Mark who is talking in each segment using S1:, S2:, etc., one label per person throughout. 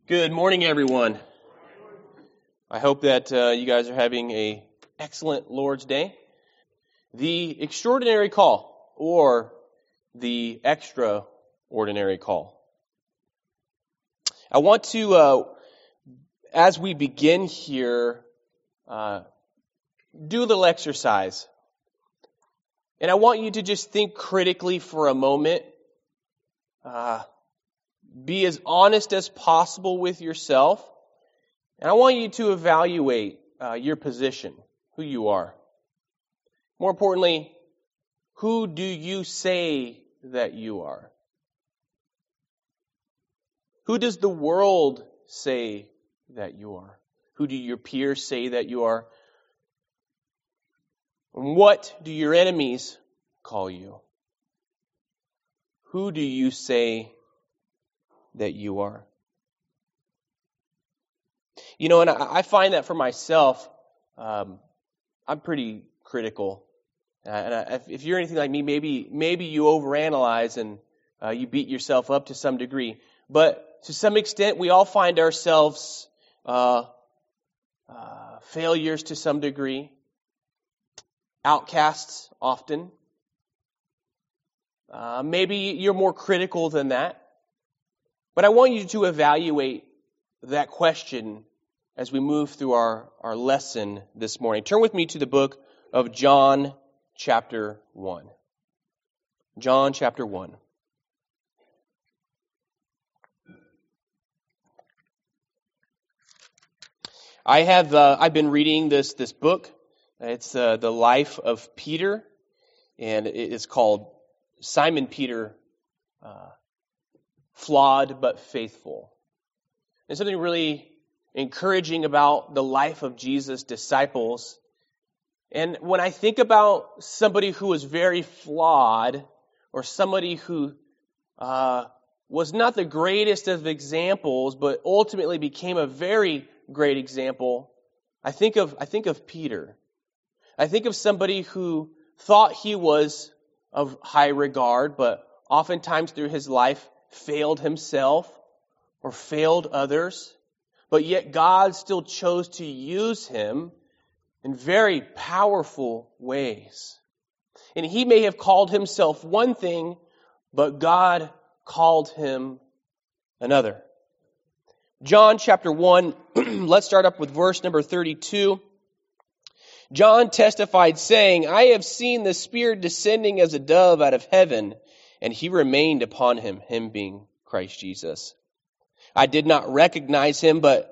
S1: Good morning, everyone. I hope that you guys are having an excellent Lord's Day. The extraordinary call, or the extraordinary call. I want to, as we begin here, do a little exercise. And I want you to just think critically for a moment. Be as honest as possible with yourself. And I want you to evaluate your position, who you are. More importantly, who do you say that you are? Who does the world say that you are? Who do your peers say that you are? And what do your enemies call you? Who do you say that you are? You know, and I find that for myself, I'm pretty critical. And if you're anything like me, maybe you overanalyze and you beat yourself up to some degree. But to some extent, we all find ourselves failures to some degree, outcasts often. Maybe you're more critical than that. But I want you to evaluate that question as we move through our lesson this morning. Turn with me to the book of John chapter 1. John chapter 1. I've been reading this book. It's the life of Peter, and it is called Simon Peter, Flawed but Faithful. There's something really encouraging about the life of Jesus' disciples. And when I think about somebody who was very flawed, or somebody who was not the greatest of examples, but ultimately became a very great example, I think of Peter. I think of somebody who thought he was of high regard, but oftentimes through his life failed himself or failed others, but yet God still chose to use him in very powerful ways. And he may have called himself one thing, but God called him another. John chapter 1, let's start up with verse number 32. John testified, saying, I have seen the Spirit descending as a dove out of heaven, and he remained upon him being Christ Jesus. I did not recognize him, but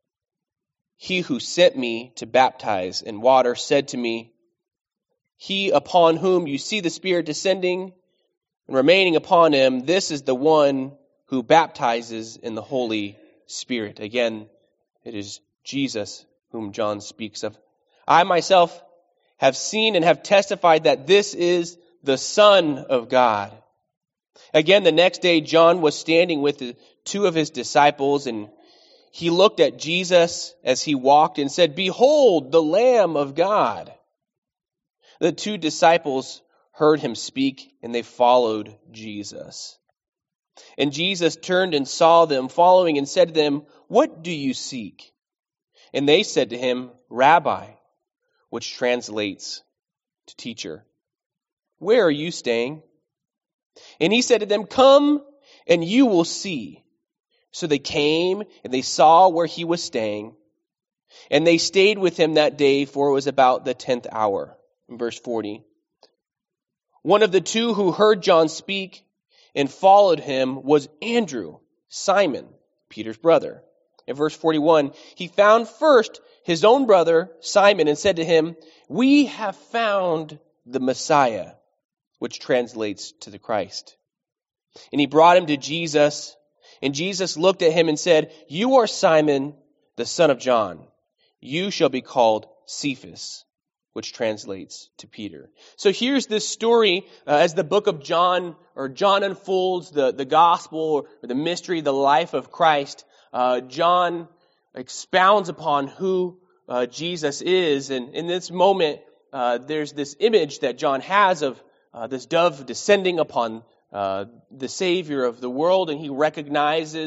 S1: he who sent me to baptize in water said to me, he upon whom you see the Spirit descending and remaining upon him, this is the one who baptizes in the Holy Spirit. Again, it is Jesus whom John speaks of. I myself have seen and have testified that this is the Son of God. Again, the next day, John was standing with two of his disciples, and he looked at Jesus as he walked and said, Behold, the Lamb of God. The two disciples heard him speak, and they followed Jesus. And Jesus turned and saw them following and said to them, What do you seek? And they said to him, Rabbi, which translates to teacher, where are you staying? And he said to them, Come and you will see. So they came and they saw where he was staying. And they stayed with him that day, for it was about the 10th hour. In verse 40. One of the two who heard John speak and followed him was Andrew, Simon, Peter's brother. In verse 41, he found first his own brother, Simon, and said to him, We have found the Messiah, which translates to the Christ. And he brought him to Jesus, and Jesus looked at him and said, You are Simon, the son of John. You shall be called Cephas, which translates to Peter. So here's this story as the book of John, or John unfolds the gospel, or the mystery, the life of Christ. John expounds upon who Jesus is. And in this moment, there's this image that John has of this dove descending upon the Savior of the world, and he recognizes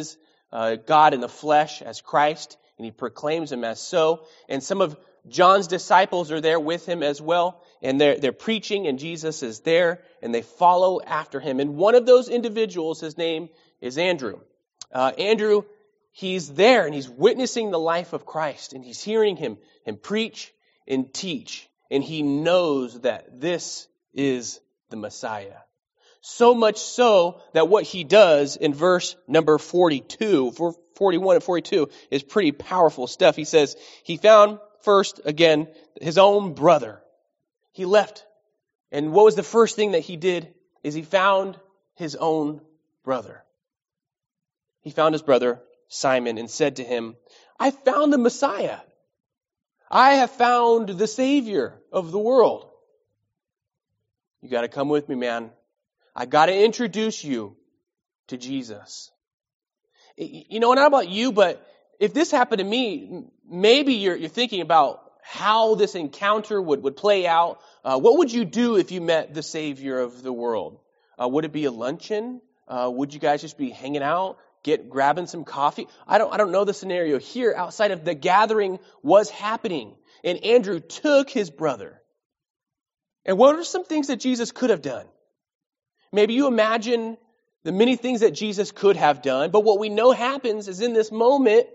S1: God in the flesh as Christ, and he proclaims him as so. And some of John's disciples are there with him as well, and they're preaching, and Jesus is there, and they follow after him. And one of those individuals, his name is Andrew. Andrew, he's there, and he's witnessing the life of Christ, and he's hearing him preach and teach, and he knows that this is the Messiah. So much so that what he does in verse number 42, 41 and 42 is pretty powerful stuff. He says, he found first, again, his own brother. He left. And what was the first thing that he did is he found his own brother. He found his brother, Simon, and said to him, I found the Messiah. I have found the Savior of the world. You got to come with me, man. I got to introduce you to Jesus. You know, not about you, but if this happened to me, maybe you're thinking about how this encounter would play out. What would you do if you met the Savior of the world? Would it be a luncheon? Would you guys just be hanging out, grabbing some coffee? I don't know the scenario here. Outside of the gathering was happening, and Andrew took his brother. And what are some things that Jesus could have done? Maybe you imagine the many things that Jesus could have done, but what we know happens is in this moment,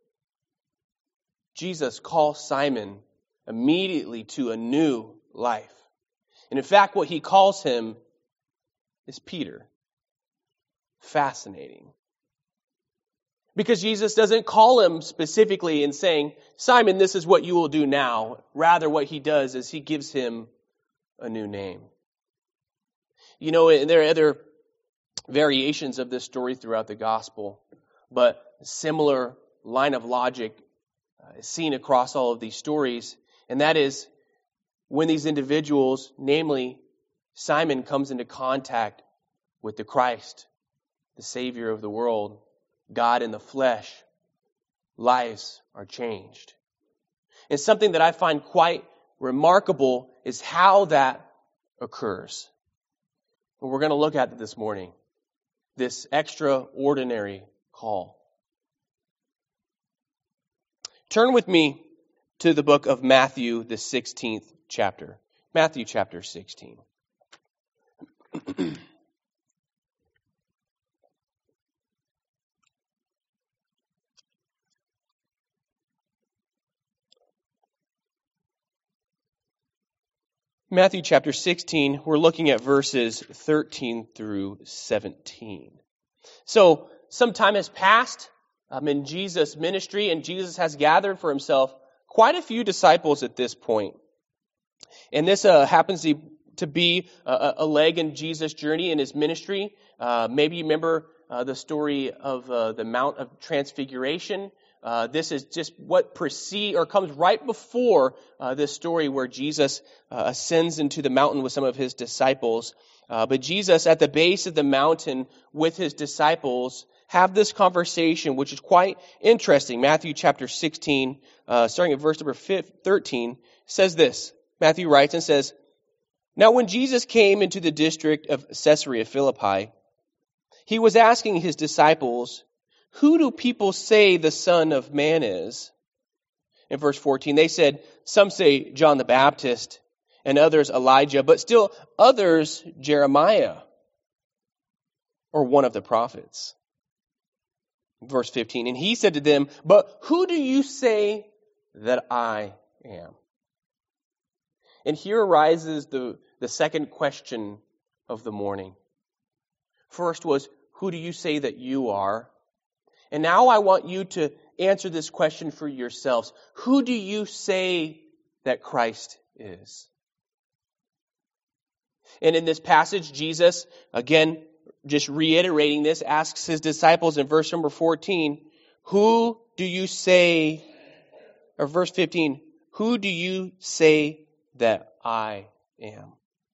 S1: Jesus calls Simon immediately to a new life. And in fact, what he calls him is Peter. Fascinating. Because Jesus doesn't call him specifically in saying, Simon, this is what you will do now. Rather, what he does is he gives him a new name. You know, there are other variations of this story throughout the gospel, but a similar line of logic is seen across all of these stories, and that is when these individuals, namely Simon, comes into contact with the Christ, the Savior of the world, God in the flesh, lives are changed. And something that I find quite remarkable is how that occurs. And we're going to look at it this morning. This extraordinary call. Turn with me to the book of Matthew, the 16th chapter. Matthew chapter 16. Matthew chapter 16, we're looking at verses 13 through 17. So, some time has passed in Jesus' ministry, and Jesus has gathered for himself quite a few disciples at this point. And this happens to be a leg in Jesus' journey in his ministry. Maybe you remember the story of the Mount of Transfiguration. This is just what precedes or comes right before this story where Jesus ascends into the mountain with some of his disciples. But Jesus, at the base of the mountain with his disciples, have this conversation, which is quite interesting. Matthew chapter 16, starting at verse number 13, says this. Matthew writes and says, Now when Jesus came into the district of Caesarea Philippi, he was asking his disciples, Who do people say the Son of Man is? In verse 14, they said, Some say John the Baptist, and others Elijah, but still others Jeremiah, or one of the prophets. Verse 15, and he said to them, But who do you say that I am? And here arises the second question of the morning. First was, who do you say that you are? And now I want you to answer this question for yourselves. Who do you say that Christ is? And in this passage, Jesus, again, just reiterating this, asks his disciples in verse number 14, Who do you say, or verse 15, Who do you say that I am?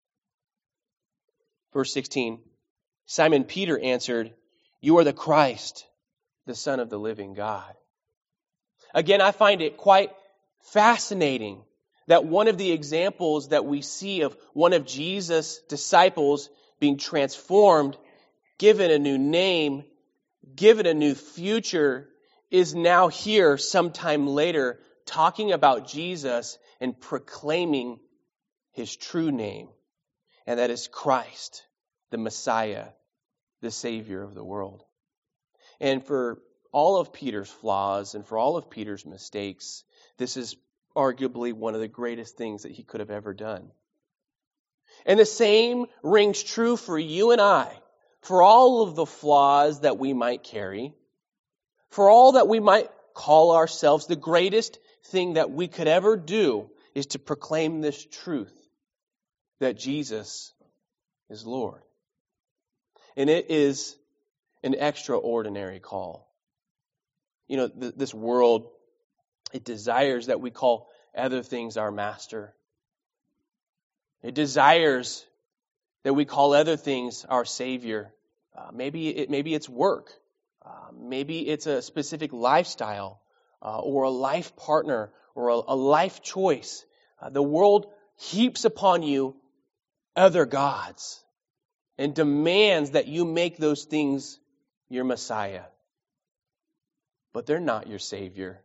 S1: Verse 16, Simon Peter answered, You are the Christ, the Son of the living God. Again, I find it quite fascinating that one of the examples that we see of one of Jesus' disciples being transformed, given a new name, given a new future, is now here sometime later talking about Jesus and proclaiming his true name, and that is Christ, the Messiah, the Savior of the world. And for all of Peter's flaws and for all of Peter's mistakes, this is arguably one of the greatest things that he could have ever done. And the same rings true for you and I, for all of the flaws that we might carry, for all that we might call ourselves. The greatest thing that we could ever do is to proclaim this truth, that Jesus is Lord. And it is an extraordinary call. You know, this world, it desires that we call other things our master. It desires that we call other things our Savior. Maybe it's work. Maybe it's a specific lifestyle or a life partner or a life choice. The world heaps upon you other gods and demands that you make those things your Messiah. But they're not your Savior.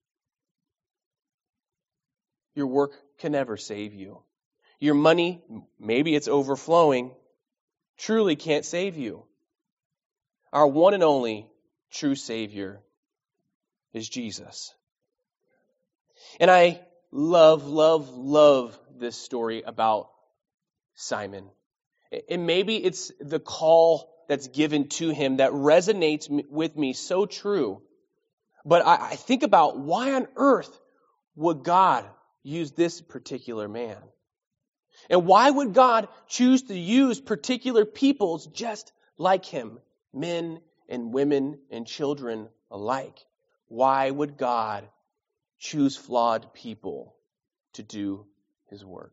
S1: Your work can never save you. Your money, maybe it's overflowing, truly can't save you. Our one and only true Savior is Jesus. And I love this story about Simon. And maybe it's the call that's given to him that resonates with me so true. But I think about why on earth would God use this particular man? And why would God choose to use particular peoples just like him, men and women and children alike? Why would God choose flawed people to do his work?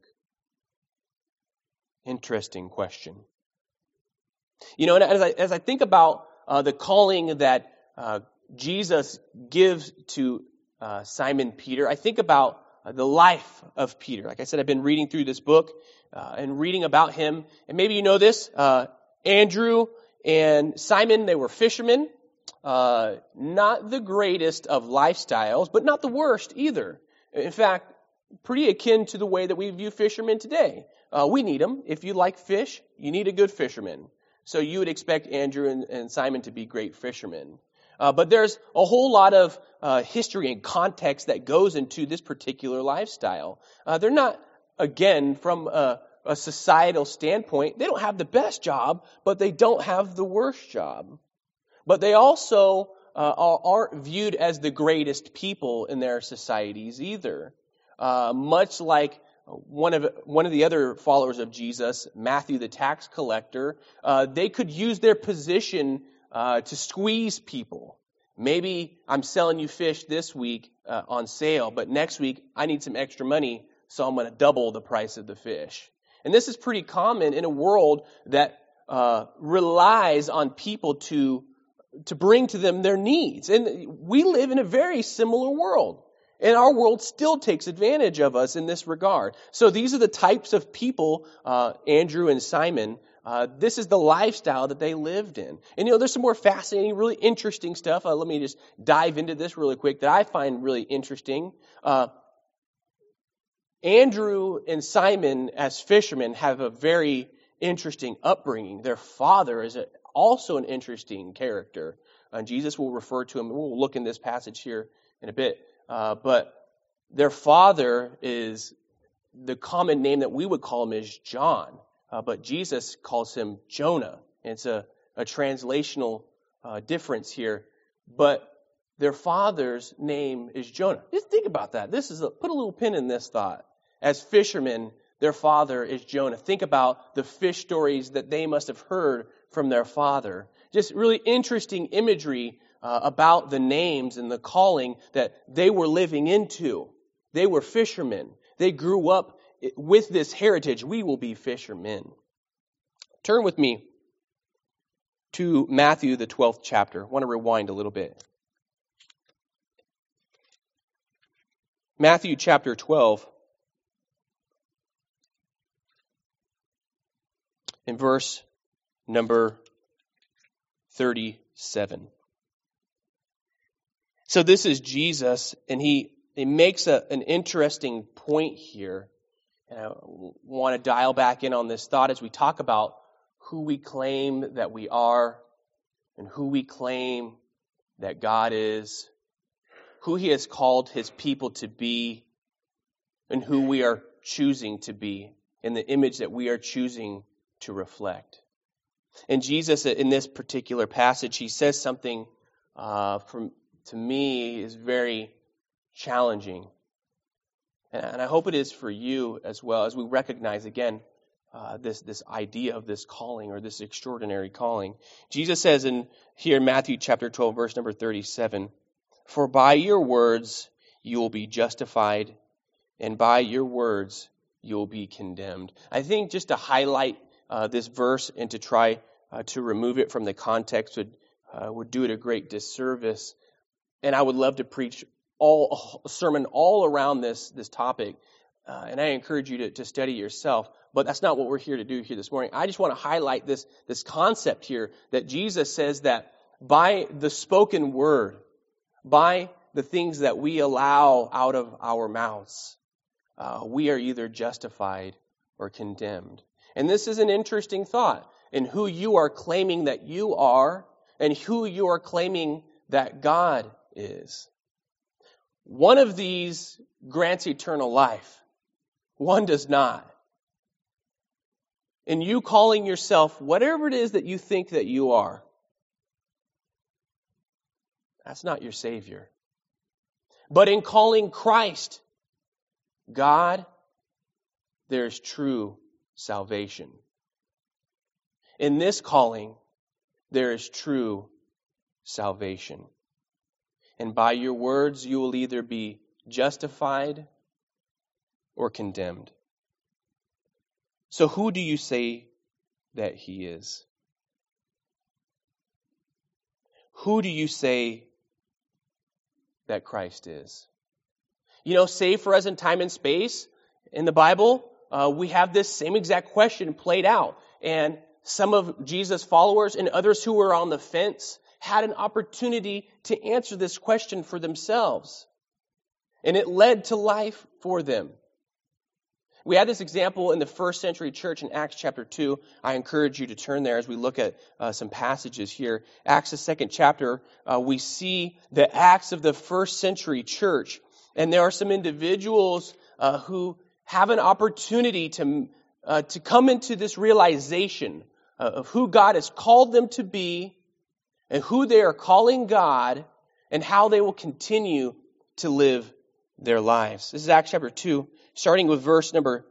S1: Interesting question. You know, and as I think about the calling that Jesus gives to Simon Peter, I think about the life of Peter. Like I said, I've been reading through this book and reading about him. And maybe you know this, Andrew and Simon, they were fishermen. Not the greatest of lifestyles, but not the worst either. In fact, pretty akin to the way that we view fishermen today. We need them. If you like fish, you need a good fisherman. So you would expect Andrew and Simon to be great fishermen. But there's a whole lot of history and context that goes into this particular lifestyle. They're not, again, from a societal standpoint, they don't have the best job, but they don't have the worst job. But they also aren't viewed as the greatest people in their societies either. Much like one of the other followers of Jesus, Matthew the tax collector, they could use their position to squeeze people. Maybe I'm selling you fish this week on sale, but next week I need some extra money, so I'm going to double the price of the fish. And this is pretty common in a world that relies on people to bring to them their needs. And we live in a very similar world. And our world still takes advantage of us in this regard. So these are the types of people, Andrew and Simon. This is the lifestyle that they lived in. And there's some more fascinating, really interesting stuff. Let me just dive into this really quick that I find really interesting. Andrew and Simon, as fishermen, have a very interesting upbringing. Their father is also an interesting character. And Jesus will refer to him. We'll look in this passage here in a bit. But their father is, the common name that we would call him is John. But Jesus calls him Jonah. And it's a translational difference here. But their father's name is Jonah. Just think about that. Put a little pin in this thought. As fishermen, their father is Jonah. Think about the fish stories that they must have heard from their father. Just really interesting imagery about the names and the calling that they were living into. They were fishermen. They grew up with this heritage. We will be fishermen. Turn with me to Matthew, the 12th chapter. I want to rewind a little bit. Matthew chapter 12. In verse number 33. 37. So this is Jesus, and he makes an interesting point here. And I want to dial back in on this thought as we talk about who we claim that we are and who we claim that God is, who he has called his people to be, and who we are choosing to be, in the image that we are choosing to reflect. And Jesus, in this particular passage, he says something to me is very challenging. And I hope it is for you as well, as we recognize again this idea of this calling, or this extraordinary calling. Jesus says in Matthew chapter 12, verse number 37, "For by your words you will be justified, and by your words you will be condemned." I think just to highlight this verse and to try to remove it from the context would do it a great disservice. And I would love to preach a sermon all around this topic. And I encourage you to study yourself. But that's not what we're here to do here this morning. I just want to highlight this concept here that Jesus says that by the spoken word, by the things that we allow out of our mouths, we are either justified or condemned. And this is an interesting thought in who you are claiming that you are and who you are claiming that God is. One of these grants eternal life. One does not. And you calling yourself whatever it is that you think that you are, that's not your Savior. But in calling Christ God, there's true salvation. In this calling, there is true salvation. And by your words, you will either be justified or condemned. So who do you say that he is? Who do you say that Christ is? Save for us in time and space, in the Bible, we have this same exact question played out. And some of Jesus' followers and others who were on the fence had an opportunity to answer this question for themselves. And it led to life for them. We had this example in the first century church in Acts chapter 2. I encourage you to turn there as we look at some passages here. Acts, the second chapter, we see the acts of the first century church. And there are some individuals who have an opportunity to come into this realization of who God has called them to be and who they are calling God and how they will continue to live their lives. This is Acts chapter 2. Starting with verse number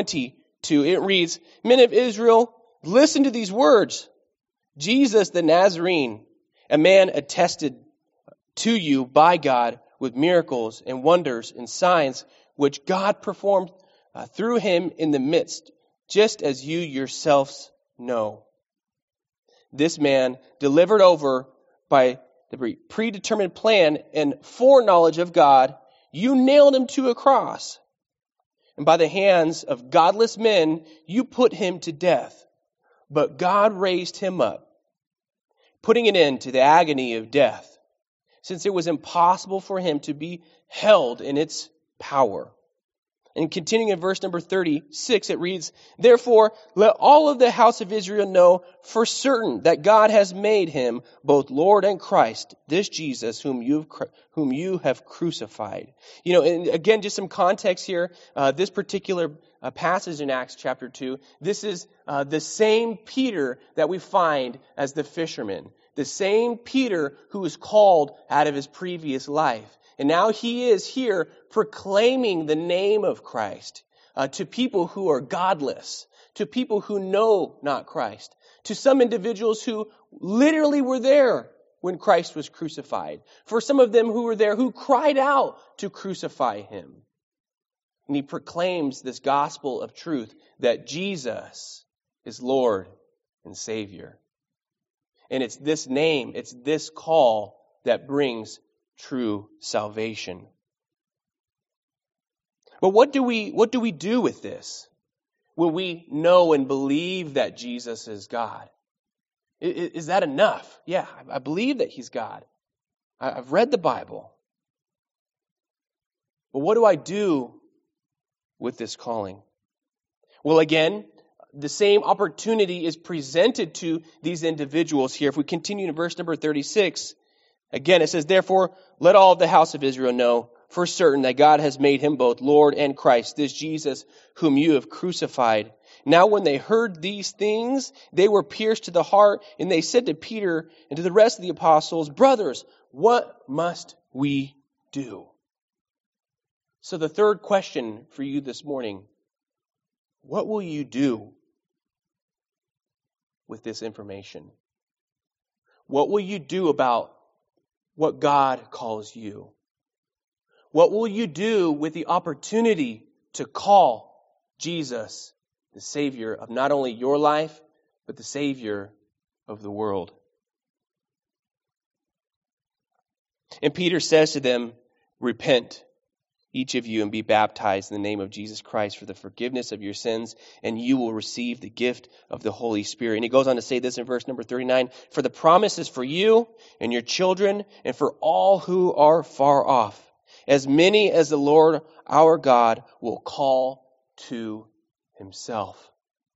S1: 22, it reads, "Men of Israel, listen to these words. Jesus the Nazarene, a man attested to you by God with miracles and wonders and signs, which God performed through him in the midst, just as you yourselves know. This man, delivered over by the predetermined plan and foreknowledge of God, you nailed him to a cross. And by the hands of godless men, you put him to death. But God raised him up, putting an end to the agony of death, since it was impossible for him to be held in its power." And continuing in verse number 36, it reads, "Therefore, let all of the house of Israel know for certain that God has made him both Lord and Christ, this Jesus whom you have crucified." And again, just some context here. This particular passage in Acts chapter 2, this is the same Peter that we find as the fisherman. The same Peter who was called out of his previous life. And now he is here proclaiming the name of Christ to people who are godless, to people who know not Christ, to some individuals who literally were there when Christ was crucified, for some of them who were there who cried out to crucify him. And he proclaims this gospel of truth that Jesus is Lord and Savior. And it's this name, it's this call that brings true salvation. But what do we do with this when we know and believe that Jesus is God? Is that enough? Yeah, I believe that he's God. I've read the Bible. But what do I do with this calling? Well, again, the same opportunity is presented to these individuals here. If we continue in verse number 36, again it says, "Therefore let all of the house of Israel know for certain that God has made him both Lord and Christ, this Jesus whom you have crucified." Now when they heard these things, they were pierced to the heart, and they said to Peter and to the rest of the apostles, "Brothers, what must we do?" So the third question for you this morning, what will you do with this information? What will you do about what God calls you? What will you do with the opportunity to call Jesus the Savior of not only your life, but the Savior of the world? And Peter says to them, "Repent, each of you, and be baptized in the name of Jesus Christ for the forgiveness of your sins, and you will receive the gift of the Holy Spirit." And he goes on to say this in verse number 39, "For the promise is for you and your children and for all who are far off, as many as the Lord our God will call to himself."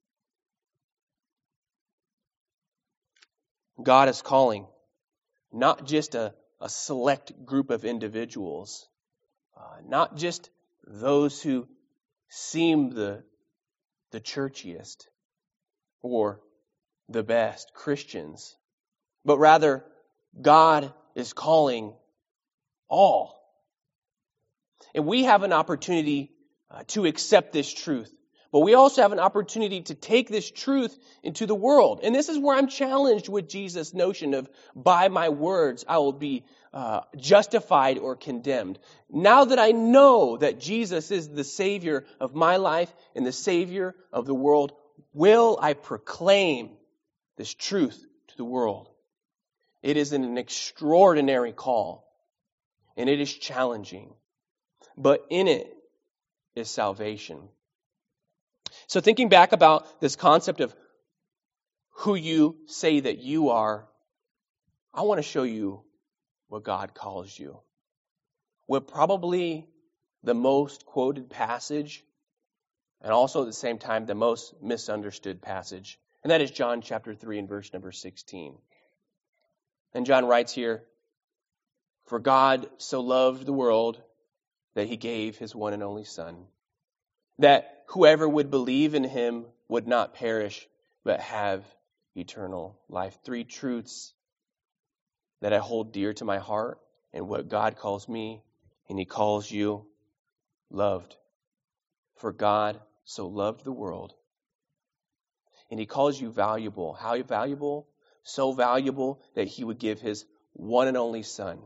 S1: God is calling not just a select group of individuals, not just those who seem the churchiest or the best Christians, but rather God is calling all. And we have an opportunity to accept this truth. But we also have an opportunity to take this truth into the world. And this is where I'm challenged with Jesus' notion of, by my words, I will be justified or condemned. Now that I know that Jesus is the Savior of my life and the Savior of the world, will I proclaim this truth to the world? It is an extraordinary call, and it is challenging. But in it is salvation. So thinking back about this concept of who you say that you are, I want to show you what God calls you. With probably the most quoted passage, and also at the same time the most misunderstood passage. And that is John chapter 3 and verse number 16. And John writes here, "For God so loved the world that he gave his one and only Son, that whoever would believe in him would not perish, but have eternal life." Three truths that I hold dear to my heart and what God calls me and he calls you: loved. For God so loved the world. And he calls you valuable. How valuable? So valuable that he would give his one and only Son.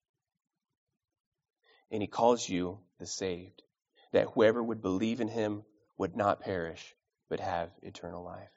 S1: And he calls you the saved, that whoever would believe in him would not perish, but have eternal life.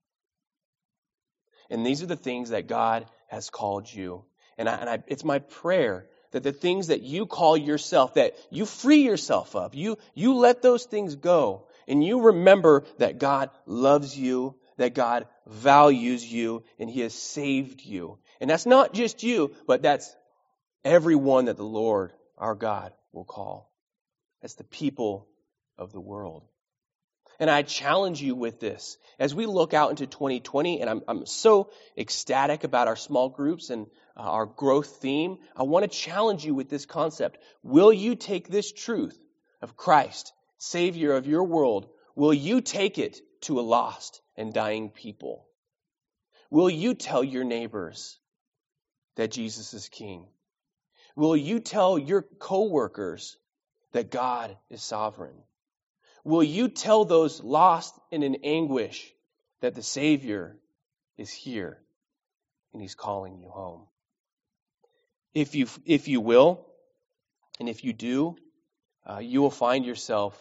S1: And these are the things that God has called you. And it's my prayer that the things that you call yourself, that you free yourself of, you let those things go, and you remember that God loves you, that God values you, and he has saved you. And that's not just you, but that's everyone that the Lord, our God, will call. That's the people of the world. And I challenge you with this. As we look out into 2020, and I'm so ecstatic about our small groups and our growth theme, I want to challenge you with this concept. Will you take this truth of Christ, Savior of your world, will you take it to a lost and dying people? Will you tell your neighbors that Jesus is King? Will you tell your co-workers that God is sovereign? Will you tell those lost and in anguish that the Savior is here and he's calling you home? If you will, and if you do, you will find yourself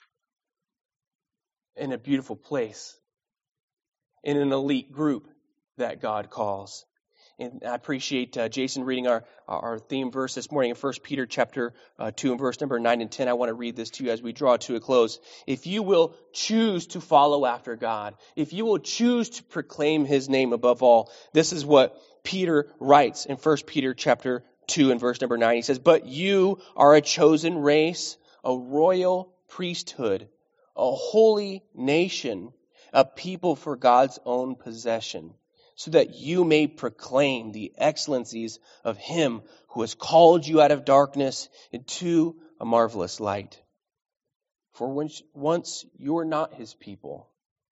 S1: in a beautiful place, in an elite group that God calls. And I appreciate Jason reading our theme verse this morning in 1 Peter chapter 2 and verse number 9 and 10. I want to read this to you as we draw to a close. If you will choose to follow after God, if you will choose to proclaim His name above all, this is what Peter writes in 1 Peter chapter 2 and verse number 9. He says, "But you are a chosen race, a royal priesthood, a holy nation, a people for God's own possession, so that you may proclaim the excellencies of Him who has called you out of darkness into a marvelous light. For once you were not His people,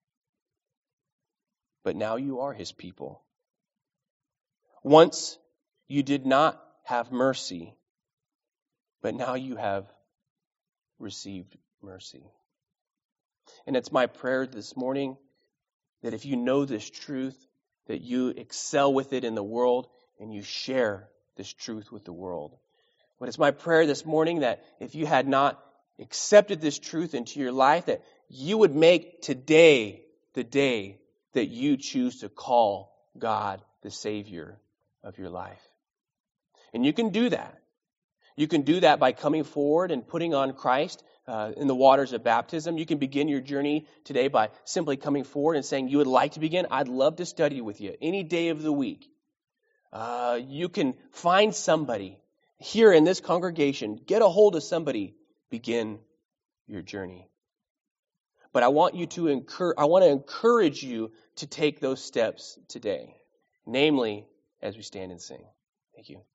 S1: but now you are His people. Once you did not have mercy, but now you have received mercy." And it's my prayer this morning that if you know this truth, that you excel with it in the world and you share this truth with the world. But it's my prayer this morning that if you had not accepted this truth into your life, that you would make today the day that you choose to call God the Savior of your life. And you can do that. You can do that by coming forward and putting on Christ in the waters of baptism. You can begin your journey today by simply coming forward and saying you would like to begin. I'd love to study with you any day of the week. You can find somebody here in this congregation. Get a hold of somebody. Begin your journey. But I want to encourage you to take those steps today. Namely, as we stand and sing. Thank you.